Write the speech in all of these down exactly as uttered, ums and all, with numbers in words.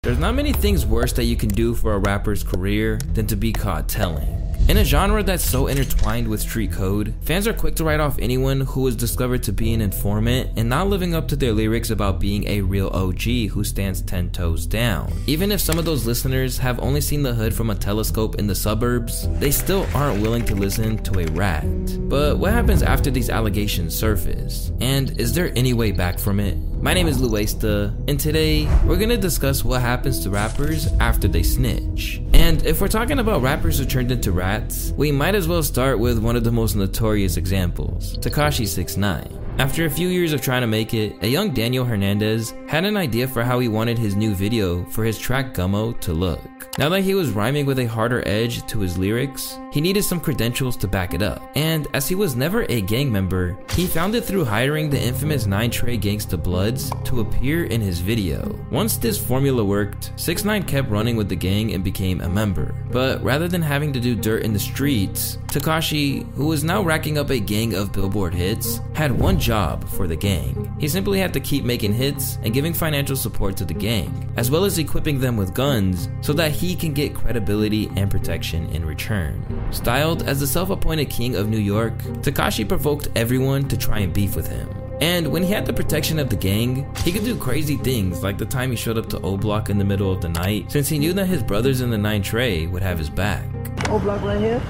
There's not many things worse that you can do for a rapper's career than to be caught telling. In a genre that's so intertwined with street code, fans are quick to write off anyone who is discovered to be an informant and not living up to their lyrics about being a real O G who stands ten toes down. Even if some of those listeners have only seen the hood from a telescope in the suburbs, they still aren't willing to listen to a rat. But what happens after these allegations surface? And is there any way back from it? My name is Luesta, and today we're gonna discuss what happens to rappers after they snitch. And if we're talking about rappers who turned into rats, we might as well start with one of the most notorious examples, Tekashi six nine. After a few years of trying to make it, a young Daniel Hernandez had an idea for how he wanted his new video for his track Gummo to look. Now that he was rhyming with a harder edge to his lyrics, he needed some credentials to back it up. And as he was never a gang member, he found it through hiring the infamous nine Trey Gangsta Bloods to appear in his video. Once this formula worked, six nine kept running with the gang and became a member. But rather than having to do dirt in the streets, Tekashi, who was now racking up a gang of Billboard hits, had one job for the gang. He simply had to keep making hits and giving financial support to the gang, as well as equipping them with guns so that he can get credibility and protection in return. Styled as the self-appointed king of New York, Tekashi provoked everyone to try and beef with him. And when he had the protection of the gang, he could do crazy things like the time he showed up to O Block in the middle of the night, since he knew that his brothers in the nine Trey would have his back. O Block right here?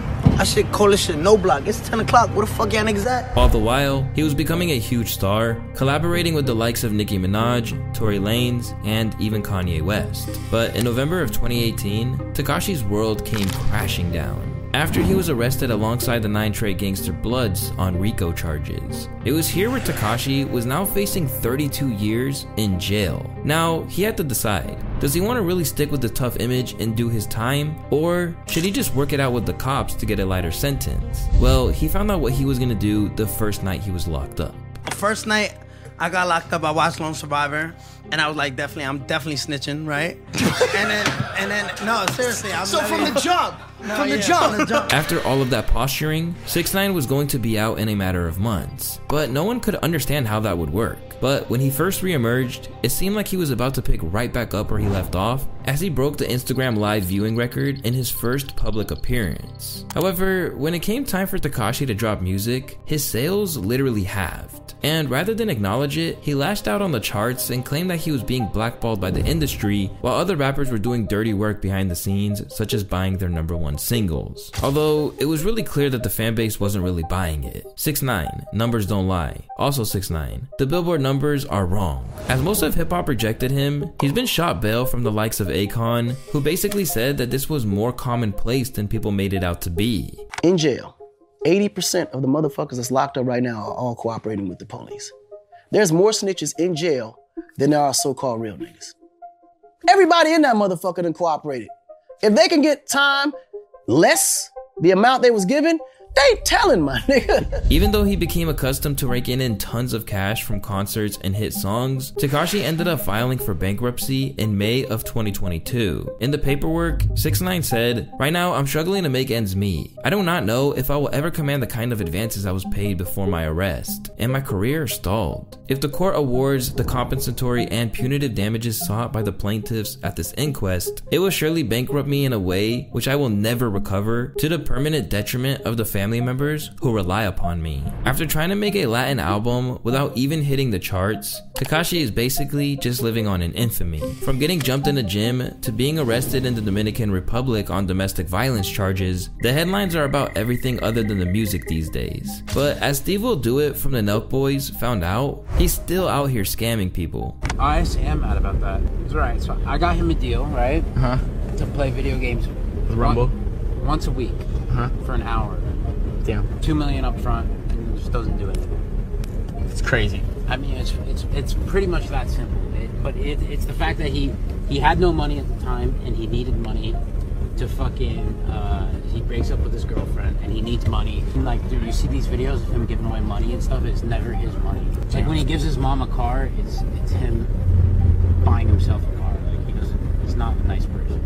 I should call this shit No Block. It's ten o'clock. Where the fuck y'all niggas at? All the while, he was becoming a huge star, collaborating with the likes of Nicki Minaj, Tory Lanez, and even Kanye West. But in November of twenty eighteen, Tekashi's world came crashing down after he was arrested alongside the nine Trey Gangster Bloods on RICO charges. It was here where Tekashi was now facing thirty-two years in jail. Now, he had to decide, does he want to really stick with the tough image and do his time, or should he just work it out with the cops to get a lighter sentence? Well, he found out what he was gonna do the first night he was locked up. First night I got locked up, I watched Lone Survivor, and I was like, definitely, I'm definitely snitching, right? and then, and then, no, seriously, I'm So from the jump, no, from yeah, the jump. from the jump. After all of that posturing, six nine was going to be out in a matter of months, but no one could understand how that would work. But when he first re-emerged, it seemed like he was about to pick right back up where he left off, as he broke the Instagram live viewing record in his first public appearance. However, when it came time for Tekashi to drop music, his sales literally halved. And rather than acknowledge it, he lashed out on the charts and claimed that he was being blackballed by the industry, while other rappers were doing dirty work behind the scenes, such as buying their number one singles. Although, it was really clear that the fanbase wasn't really buying it. six nine, numbers don't lie. Also six nine, the Billboard numbers are wrong. As most of hip-hop rejected him, he's been shot bail from the likes of Akon, who basically said that this was more commonplace than people made it out to be. In jail, eighty percent of the motherfuckers that's locked up right now are all cooperating with the police. There's more snitches in jail than there are so-called real niggas. Everybody in that motherfucker done cooperated. If they can get time less the amount they was given, they telling, my nigga. Even though he became accustomed to raking in tons of cash from concerts and hit songs, Tekashi ended up filing for bankruptcy in May of twenty twenty-two. In the paperwork, six nine said, "Right now, I'm struggling to make ends meet. I do not know if I will ever command the kind of advances I was paid before my arrest, and my career stalled. If the court awards the compensatory and punitive damages sought by the plaintiffs at this inquest, it will surely bankrupt me in a way which I will never recover, to the permanent detriment of the family family members who rely upon me." After trying to make a Latin album without even hitting the charts, Tekashi is basically just living on an infamy. From getting jumped in a gym to being arrested in the Dominican Republic on domestic violence charges, the headlines are about everything other than the music these days. But as Steve Will Do It from the Nelk Boys found out, he's still out here scamming people. I actually am mad about that. It's right. So I got him a deal, right? Uh-huh. To play video games with Rumble one, once a week uh-huh. for an hour. Damn. Two million up front, and it just doesn't do anything. It's crazy. I mean, it's it's it's pretty much that simple. It, but it, it's the fact that he he had no money at the time, and he needed money to fucking. Uh, he breaks up with his girlfriend, and he needs money. And like, dude, you see these videos of him giving away money and stuff. It's never his money. It's like when he gives his mom a car, it's it's him buying himself a car. Like he doesn't. He's not a nice person.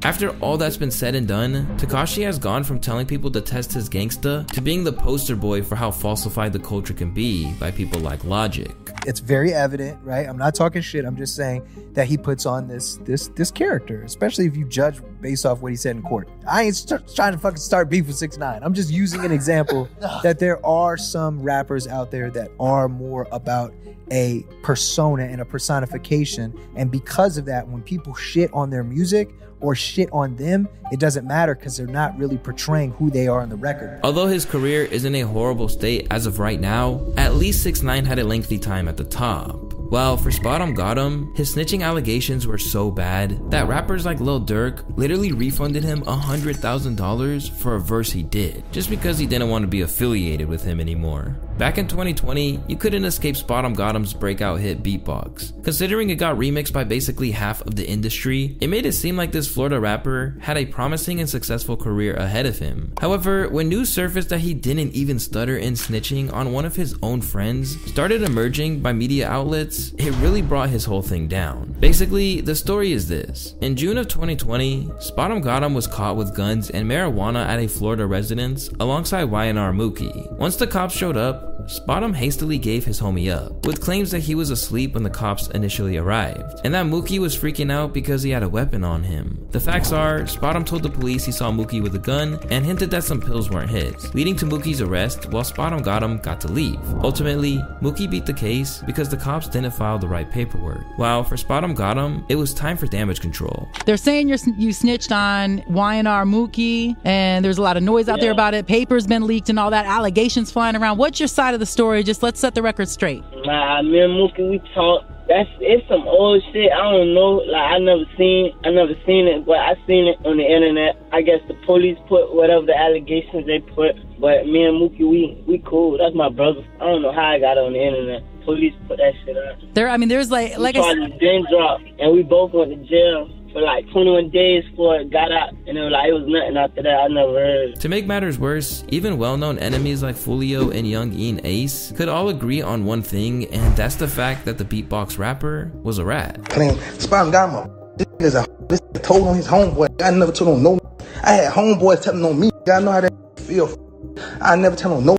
After all that's been said and done, Tekashi has gone from telling people to test his gangsta to being the poster boy for how falsified the culture can be by people like Logic. It's very evident, right? I'm not talking shit. I'm just saying that he puts on this this this character, especially if you judge based off what he said in court. I ain't st- trying to fucking start beef with six nine. I'm just using an example that there are some rappers out there that are more about a persona and a personification. And because of that, when people shit on their music or shit on them, it doesn't matter because they're not really portraying who they are on the record. Although his career is in a horrible state as of right now, at least six nine had a lengthy time at the top. Well, for Spot on Got Him, his snitching allegations were so bad that rappers like Lil Durk literally refunded him one hundred thousand dollars for a verse he did, just because he didn't want to be affiliated with him anymore. Back in twenty twenty, you couldn't escape Spot on Got Him's breakout hit Beatbox. Considering it got remixed by basically half of the industry, it made it seem like this Florida rapper had a promising and successful career ahead of him. However, when news surfaced that he didn't even stutter in snitching on one of his own friends started emerging by media outlets, it really brought his whole thing down. Basically, the story is this. In June of twenty twenty, Spot on Got Him was caught with guns and marijuana at a Florida residence alongside Y N R Mookie. Once the cops showed up, Spot on hastily gave his homie up, with claims that he was asleep when the cops initially arrived, and that Mookie was freaking out because he had a weapon on him. The facts are, Spot on told the police he saw Mookie with a gun and hinted that some pills weren't his, leading to Mookie's arrest while Spot on Got Him got to leave. Ultimately, Mookie beat the case because the cops didn't file the right paperwork. While for Spot on Got Him, it was time for damage control. They're saying you're, you snitched on Y N R Mookie, and there's a lot of noise out yeah. there about it. Papers been leaked and all that, allegations flying around. What's your side of the story? Just let's set the record straight. Nah, me and Mookie, we talked. That's it's some old shit. I don't know. Like I never seen, I never seen it, but I seen it on the internet. I guess the police put whatever the allegations they put. But me and Mookie, we we cool. That's my brother. I don't know how I got on the internet. Police put that shit out. There, I mean, there's like, we like I said, then drop, and we both went to jail for like twenty-one days before it got out, and it was like it was nothing after that. I never heard. To make matters worse, even well-known enemies like Foolio and Young E and Ace could all agree on one thing, and that's the fact that the beatbox rapper was a rat. Playing Spot on Got Him. This is a this told on his homeboy. I never told on no. I had homeboys telling on me. I know how that feel. I never tell on no.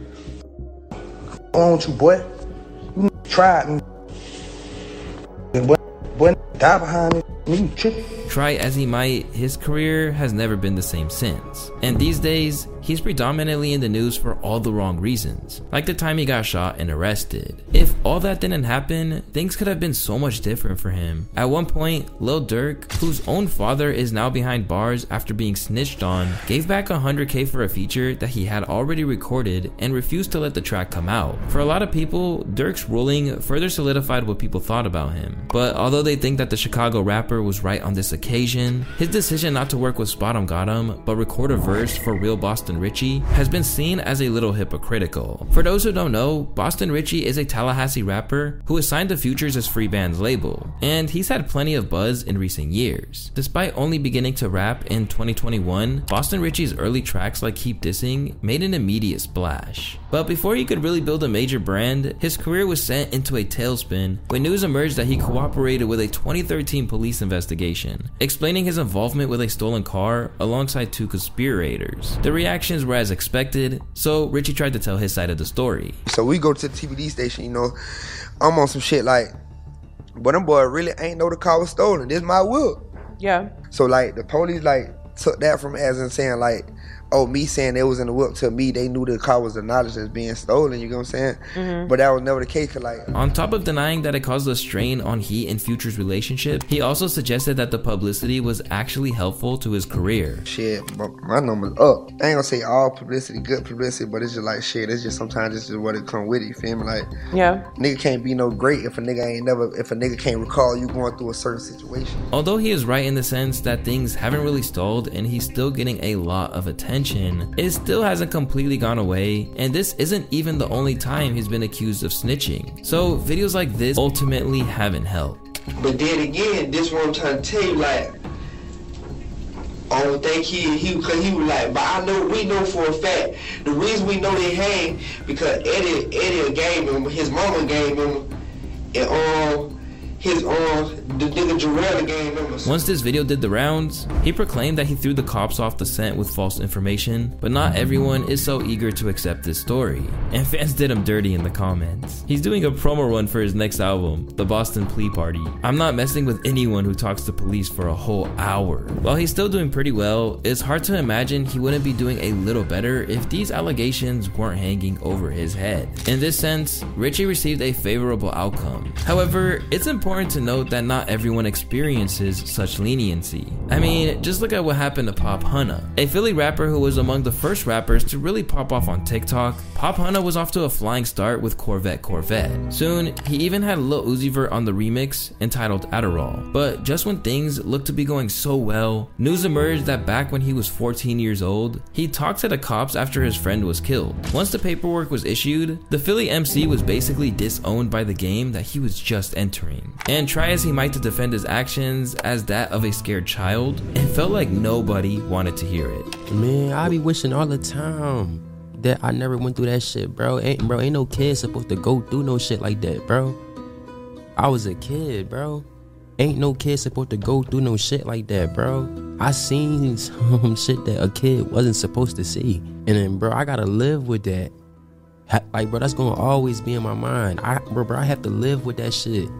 What's wrong with you, boy? You tried me. Boy, boy, die behind me. Me tripping. Try as he might, his career has never been the same since. And these days, he's predominantly in the news for all the wrong reasons, like the time he got shot and arrested. If all that didn't happen, things could have been so much different for him. At one point, Lil Durk, whose own father is now behind bars after being snitched on, gave back one hundred K for a feature that he had already recorded and refused to let the track come out. For a lot of people, Durk's ruling further solidified what people thought about him. But although they think that the Chicago rapper was right on this occasion, his decision not to work with Spot on Got Him, but record a verse for real Boston Richie has been seen as a little hypocritical. For those who don't know, Boston Richie is a Tallahassee rapper who is signed to Futures as Free Band's label, and he's had plenty of buzz in recent years. Despite only beginning to rap in twenty twenty-one, Boston Richie's early tracks like Keep Dissing made an immediate splash. But before he could really build a major brand, his career was sent into a tailspin when news emerged that he cooperated with a twenty thirteen police investigation, explaining his involvement with a stolen car alongside two conspirators. The reactions were as expected, so Richie tried to tell his side of the story. So we go to the T V D station, you know, I'm on some shit like, but them boy really ain't know the car was stolen. This my whip. Yeah. So like the police like took that from as in saying like, oh, me saying it was in the whip to me, they knew the car was acknowledged as being stolen, you know what I'm saying? Mm-hmm. But that was never the case, cause like... On top of denying that it caused a strain on he and Future's relationship, he also suggested that the publicity was actually helpful to his career. Shit, my number's up. I ain't gonna say all publicity, good publicity, but it's just like, shit, it's just sometimes it's just what it come with, you feel me? Like, yeah, nigga can't be no great if a nigga ain't never, if a nigga can't recall you going through a certain situation. Although he is right in the sense that things haven't really stalled and he's still getting a lot of attention, it's still hasn't completely gone away, and this isn't even the only time he's been accused of snitching. So videos like this ultimately haven't helped. But then again, this what I'm trying to tell you, like, I don't think he, he, cause he was like, but I know, we know for a fact, the reason we know they hang, because Eddie, Eddie gave him, his mama gave him, and um, his um, the nigga Jarrell gang members. Once this video did the rounds, he proclaimed that he threw the cops off the scent with false information, but not everyone is so eager to accept this story, and fans did him dirty in the comments. He's doing a promo run for his next album, The Boston Plea Party. I'm not messing with anyone who talks to police for a whole hour. While he's still doing pretty well, it's hard to imagine he wouldn't be doing a little better if these allegations weren't hanging over his head. In this sense, Richie received a favorable outcome. However, it's important to note that not everyone experiences such leniency. I mean, just look at what happened to Pop Hunna, a Philly rapper who was among the first rappers to really pop off on TikTok. Pop Hunna was off to a flying start with Corvette Corvette. Soon, he even had Lil Uzi Vert on the remix entitled Adderall. But just when things looked to be going so well, news emerged that back when he was fourteen years old, he talked to the cops after his friend was killed. Once the paperwork was issued, the Philly M C was basically disowned by the game that he was just entering. And try as he might to defend his actions as that of a scared child, it felt like nobody wanted to hear it. Man, I be wishing all the time that I never went through that shit, bro. Ain't bro, ain't no kid supposed to go through no shit like that, bro. I was a kid, bro. Ain't no kid supposed to go through no shit like that, bro. I seen some shit that a kid wasn't supposed to see. And then, bro, I gotta live with that. Ha- like, bro, that's gonna always be in my mind. I, bro, bro, I have to live with that shit.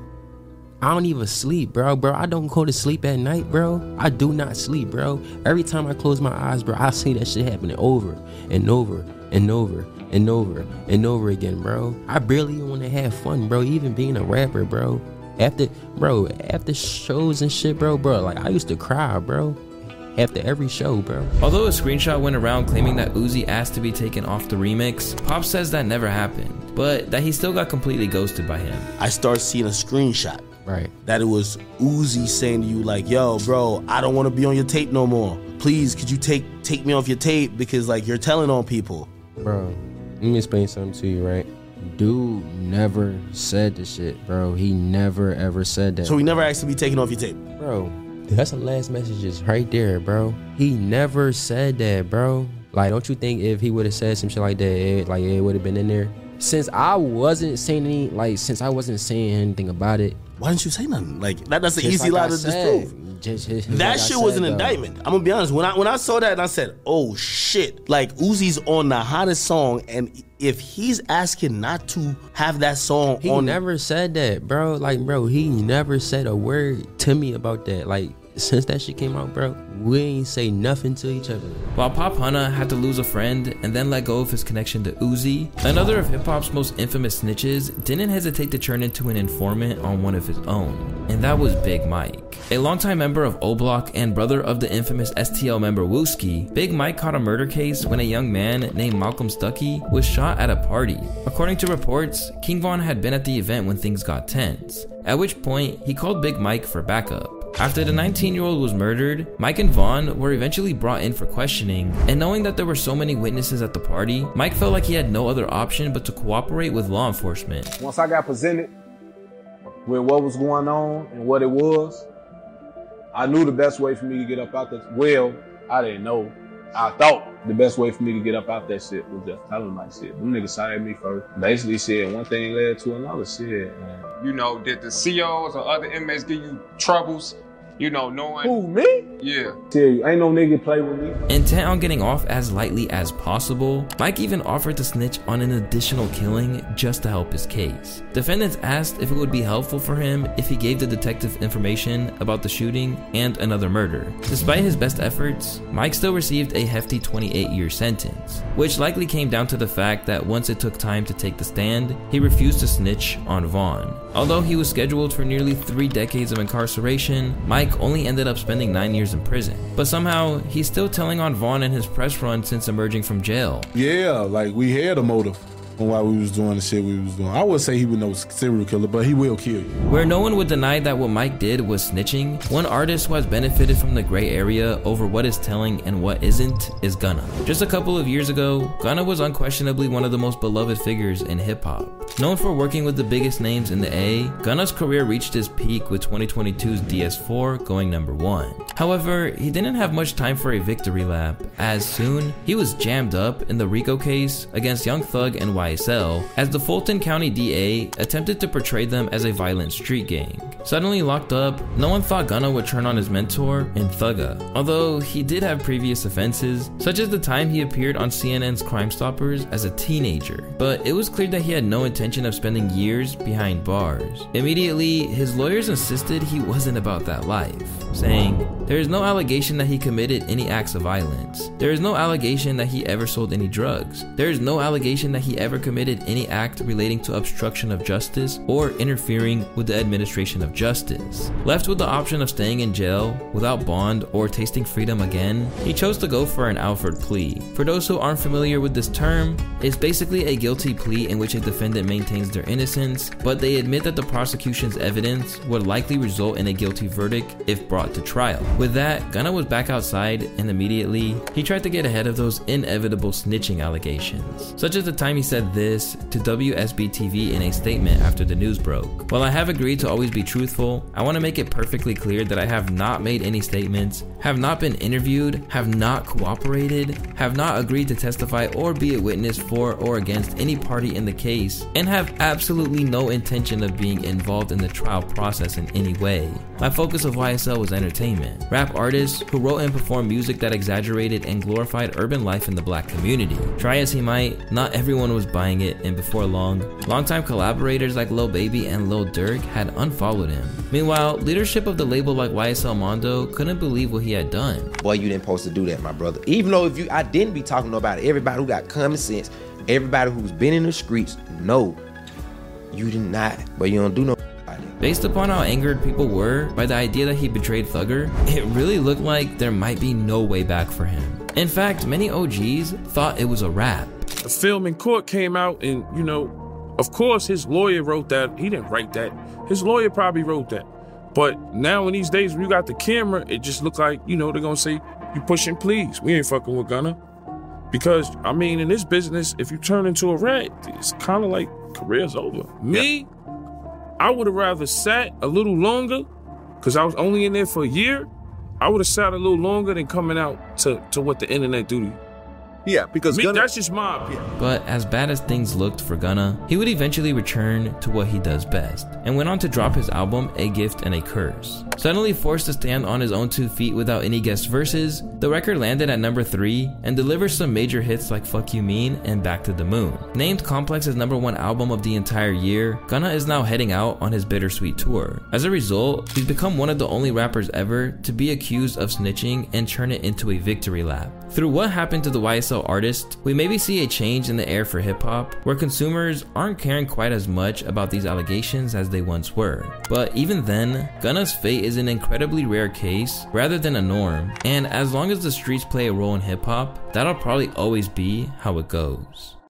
I don't even sleep, bro. Bro, I don't go to sleep at night, bro. I do not sleep, bro. Every time I close my eyes, bro, I see that shit happening over and over and over and over and over again, bro. I barely even want to have fun, bro. Even being a rapper, bro. After, bro, after shows and shit, bro, bro, like, I used to cry, bro. After every show, bro. Although a screenshot went around claiming that Uzi asked to be taken off the remix, Pop says that never happened, but that he still got completely ghosted by him. I started seeing a screenshot. Right. That it was Uzi saying to you like, yo, bro, I don't want to be on your tape no more. Please, could you take take me off your tape because, like, you're telling on people. Bro, let me explain something to you, right? Dude never said the shit, bro. He never, ever said that. So he never asked to be taken off your tape? Bro, that's the last messages right there, bro. He never said that, bro. Like, don't you think if he would have said some shit like that, it, like, it would have been in there? Since I wasn't saying any, like, since I wasn't saying anything about it. Why didn't you say nothing? Like, that, that's an Just easy like lie I to said. disprove. Just, just, that like shit I was said, an though. indictment. I'm gonna be honest. When I when I saw that, and I said, "Oh shit!" Like, Uzi's on the hottest song, and if he's asking not to have that song He on, never said that, bro. Like, bro, he never said a word to me about that. Like, since that shit came out, bro, we ain't say nothing to each other. While Pop Hunna had to lose a friend and then let go of his connection to Uzi, another of hip-hop's most infamous snitches didn't hesitate to turn into an informant on one of his own, and that was Big Mike. A longtime member of O-Block and brother of the infamous S T L member Wooski, Big Mike caught a murder case when a young man named Malcolm Stuckey was shot at a party. According to reports, King Von had been at the event when things got tense, at which point he called Big Mike for backup. After the nineteen-year-old was murdered, Mike and Vaughn were eventually brought in for questioning, and knowing that there were so many witnesses at the party, Mike felt like he had no other option but to cooperate with law enforcement. Once I got presented with what was going on and what it was, I knew the best way for me to get up out that, well, I didn't know. I thought the best way for me to get up out that shit was just tell them like shit. Them niggas signed me first. Basically said one thing led to another shit. Man. You know, did the C Os or other inmates give you troubles? You know, knowing Who, me? Yeah. Tell you, ain't no nigga play with me. Intent on getting off as lightly as possible, Mike even offered to snitch on an additional killing just to help his case. Defendants asked if it would be helpful for him if he gave the detective information about the shooting and another murder. Despite his best efforts, Mike still received a hefty twenty-eight year sentence, which likely came down to the fact that once it took time to take the stand, he refused to snitch on Vaughn. Although he was scheduled for nearly three decades of incarceration, Mike only ended up spending nine years in prison. But somehow, he's still telling on Vaughn in his press run since emerging from jail. Yeah, like we had a motive on why we was doing the shit we was doing. I would say he was no serial killer, but he will kill you. Where no one would deny that what Mike did was snitching, one artist who has benefited from the gray area over what is telling and what isn't is Gunna. Just a couple of years ago, Gunna was unquestionably one of the most beloved figures in hip-hop. Known for working with the biggest names in the A, Gunna's career reached its peak with twenty twenty-two's D S four going number one. However, he didn't have much time for a victory lap, as soon he was jammed up in the RICO case against Young Thug and Y Y S L, as the Fulton County D A attempted to portray them as a violent street gang. Suddenly locked up, no one thought Gunna would turn on his mentor in Thugga, although he did have previous offenses, such as the time he appeared on C N N's Crime Stoppers as a teenager, but it was clear that he had no intention of spending years behind bars. Immediately, his lawyers insisted he wasn't about that life, saying, "There is no allegation that he committed any acts of violence. There is no allegation that he ever sold any drugs. There is no allegation that he ever committed any act relating to obstruction of justice or interfering with the administration of justice." Left with the option of staying in jail without bond or tasting freedom again, he chose to go for an Alford plea. For those who aren't familiar with this term, it's basically a guilty plea in which a defendant maintains their innocence, but they admit that the prosecution's evidence would likely result in a guilty verdict if brought to trial. With that, Gunna was back outside, and immediately, he tried to get ahead of those inevitable snitching allegations, such as the time he said this to W S B T V in a statement after the news broke. While I have agreed to always be truthful, I want to make it perfectly clear that I have not made any statements, have not been interviewed, have not cooperated, have not agreed to testify or be a witness for or against any party in the case, and have absolutely no intention of being involved in the trial process in any way. My focus of Y S L was entertainment. Rap artists who wrote and performed music that exaggerated and glorified urban life in the black community. Try as he might, not everyone was buying it, and before long, longtime collaborators like Lil Baby and Lil Durk had unfollowed him. Meanwhile, leadership of the label like Y S L Mondo couldn't believe what he had done. Boy, you didn't supposed to do that, my brother. Even though if you, I didn't be talking about it. Everybody who got common sense, everybody who's been in the streets, know you did not, but you don't do no. Based upon how angered people were by the idea that he betrayed Thugger, it really looked like there might be no way back for him. In fact, many O Gs thought it was a wrap. The film in court came out, and you know, of course his lawyer wrote that. He didn't write that. His lawyer probably wrote that. But now in these days when you got the camera, it just look like, you know, they're gonna say, you pushing please. We ain't fucking with Gunna. Because, I mean, in this business, if you turn into a rat, it's kind of like career's over. Me, I would have rather sat a little longer, because I was only in there for a year. I would have sat a little longer than coming out to, to what the internet do to you. Yeah, because Me, Gunna, that's just my opinion. But as bad as things looked for Gunna, he would eventually return to what he does best, and went on to drop his album A Gift and a Curse. Suddenly forced to stand on his own two feet without any guest verses, the record landed at number three and delivers some major hits like Fuck You Mean and Back to the Moon. Named Complex as number one album of the entire year, Gunna is now heading out on his Bittersweet tour. As a result, he's become one of the only rappers ever to be accused of snitching and turn it into a victory lap. Through What Happened to the Y S L Artist, we maybe see a change in the air for hip-hop, where consumers aren't caring quite as much about these allegations as they once were. But even then, Gunna's fate is an incredibly rare case rather than a norm, and as long as the streets play a role in hip-hop, that'll probably always be how it goes.